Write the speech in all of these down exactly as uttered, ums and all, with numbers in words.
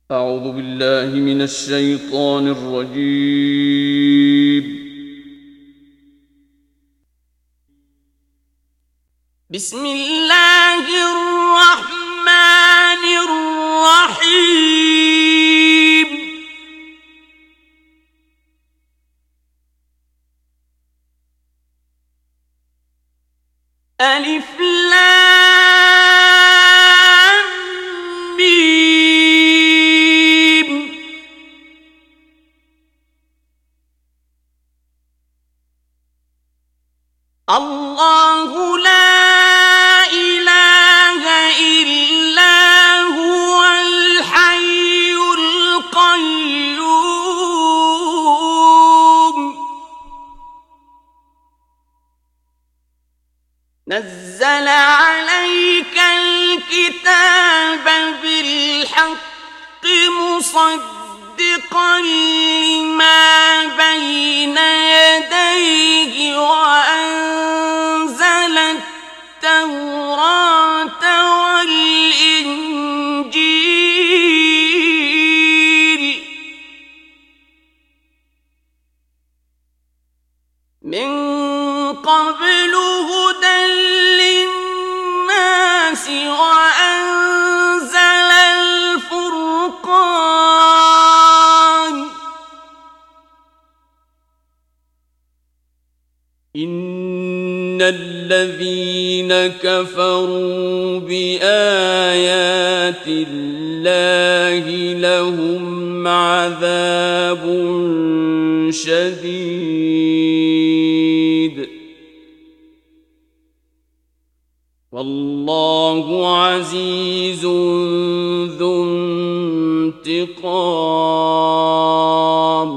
أعوذ بالله من الشيطان الرجيم. بسم الله الرحمن الرحيم. ألف لام ميم. الله لا إله إلا هو الحي القيوم. نزل عليك الكتاب بالحق مصدقا لما بين يديه وأنزل التوراة والإنجيل من قبل هدى للناس وأنزل الفرقان. إن الذين كفروا بآيات الله لهم عذاب شديد والله عزيز ذو انتقام.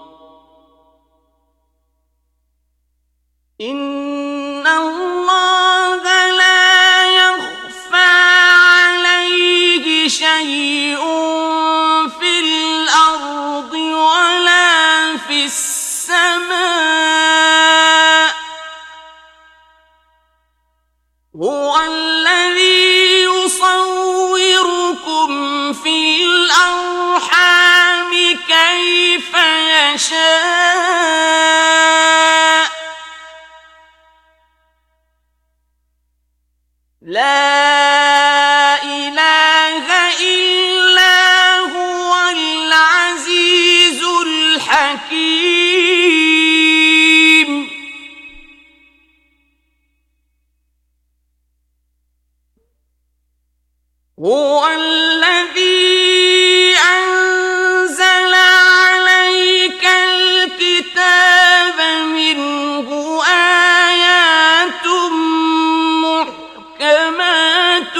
إن الله لا يخفى عليه شيء في الأرض ولا في السماء. هو الذي يصوركم في الأرحام كيف يشاء. لا إله إلا هو العزيز الحكيم. هو الذي أنزل عليك الكتاب منه آيات محكمات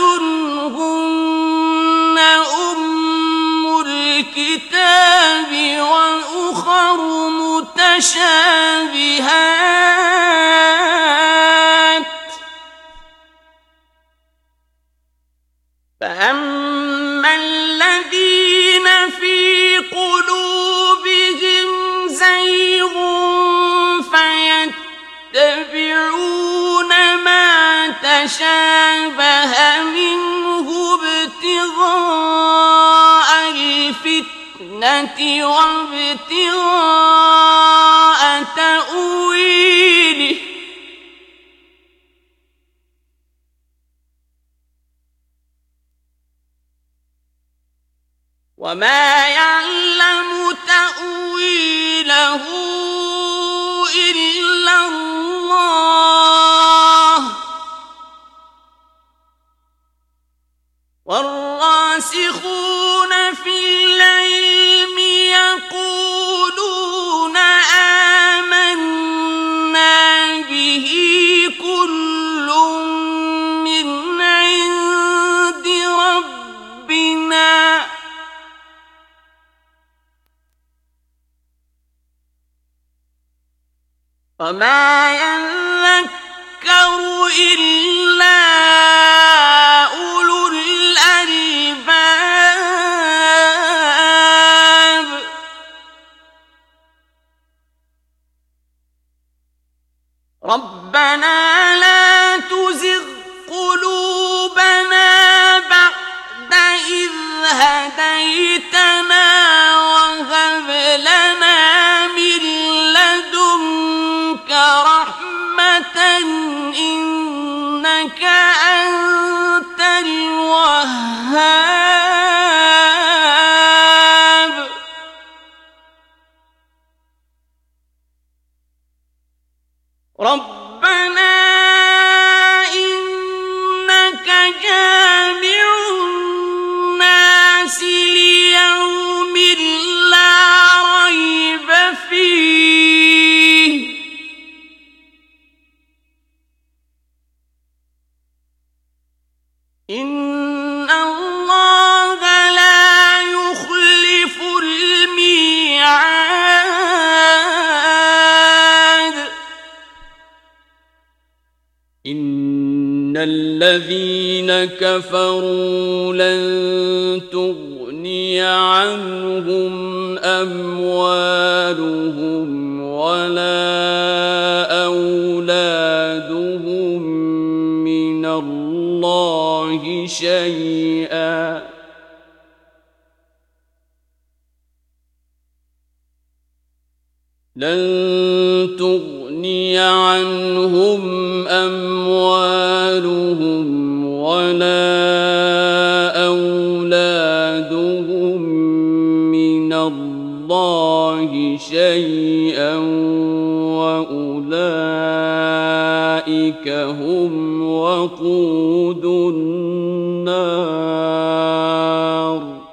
هن أم الكتاب وأخر متشابهات. فأما الذين في قلوبهم زيغ فيتبعون ما تشابه منه ابتغاء الفتنة وابتغاء تأويله. وما يعلم تأويله إلا الله والراسخون في العلم يقولون آمنا به كل من عند ربنا وما يذكر إلا أولو الألباب. ربنا لا تزغ قلوبنا بعد إذ هديتنا وهاب ربنا إنك جامع الناس ليوم لا ريب فيه إن الله لا يخلف الميعاد إن الذين كفروا لن تغني عنهم أموالهم ولا أولادهم من الله شيئا لن تغني عنهم أموالهم ولا أولادهم من الله شيئا وأولئك هم وقود النار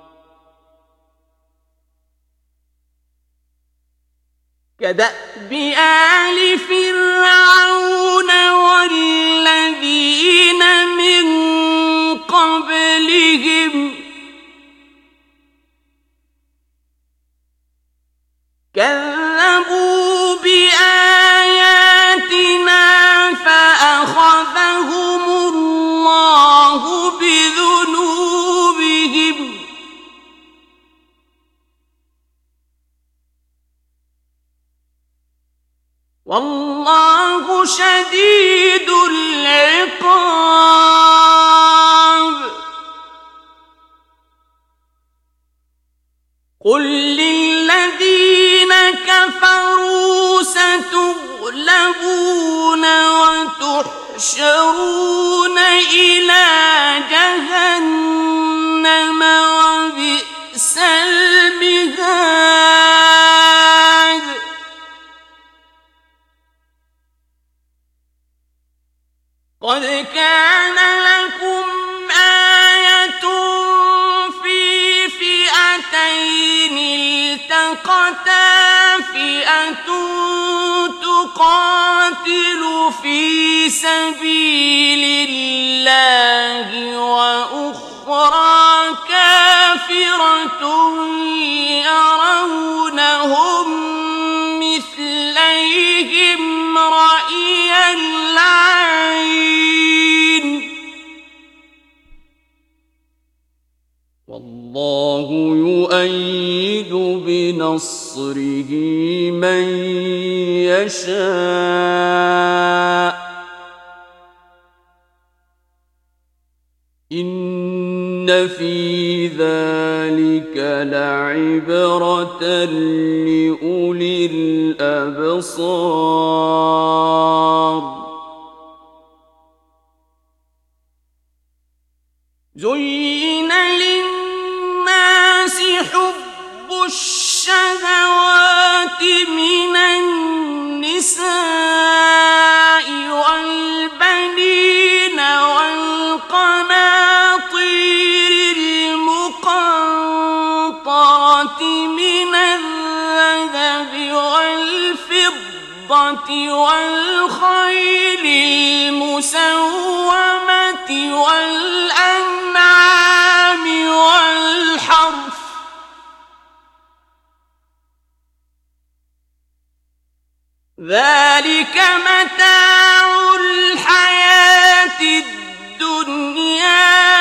كدأب آل فرعون والذين من قبلهم كذبوا بآياتنا فأخذهم الله بذنوبهم والله شديد العقاب قل للذين كفروا ستغلبون وتحشرون إلى جهنم وبئس المهاد قد كان لكم آية في فئتين التقتا فئة تقاتل في سبيل الله وأخرى كافرة يرونهم مثليهم رأي العين والله يؤيد بنصره من يشاء إن في ذلك لعبرة لأولي الأبصار زين للناس حب الشهوات من النساء والبنين والقناطير المقنطرة من الذهب والفضة والخيل المسومة والأنعام والحرث ذلك متاع الحياة الدنيا